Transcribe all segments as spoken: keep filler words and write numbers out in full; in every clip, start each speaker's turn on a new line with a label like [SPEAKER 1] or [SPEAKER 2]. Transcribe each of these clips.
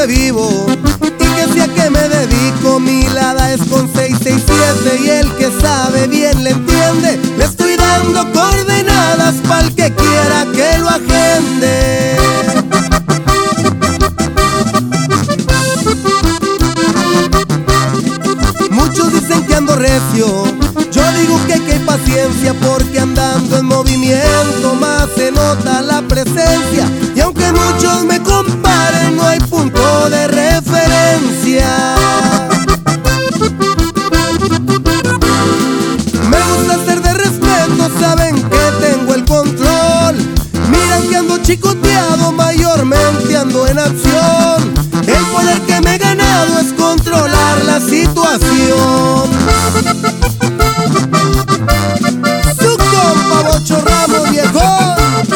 [SPEAKER 1] donde vivo y que si a qué me dedico. Mi lada es con seis seis siete y el que sabe bien le entiende. Le estoy dando coordenadas pa'l que quiera que lo agende. Muchos dicen que ando recio, yo digo que hay que hay paciencia, porque andando en movimiento más se nota la presencia. Y aunque muchos me comparen, no hay punto de referencia. Me gusta ser de respeto, saben que tengo el control. Miran que ando chicoteado, mayormente ando en acción. El poder que me he ganado es controlar la situación. Su compa Bocho Ramos, viejón.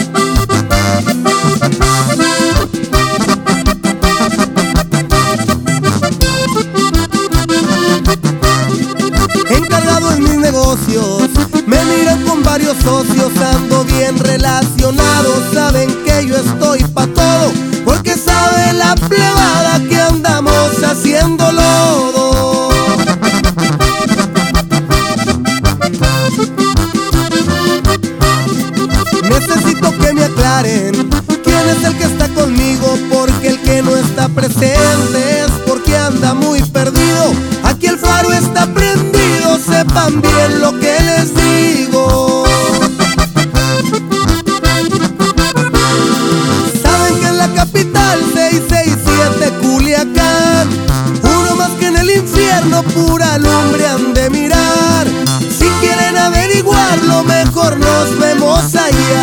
[SPEAKER 1] Encargado en mis negocios, me miran con varios socios, ando bien relacionado. Saben que yo estoy pa' todo, porque sabe la plebada que andamos haciendo lodo. Necesito que me aclaren quién es el que está conmigo, porque el que no está presente es porque anda muy perdido. Aquí el faro está prendido, sepan bien lo que les digo. Saben que en la capital seis seis siete Culiacán, uno más que en el infierno, pura lumbre han de mirar. Si quieren averiguarlo, mejor nos vemos allá.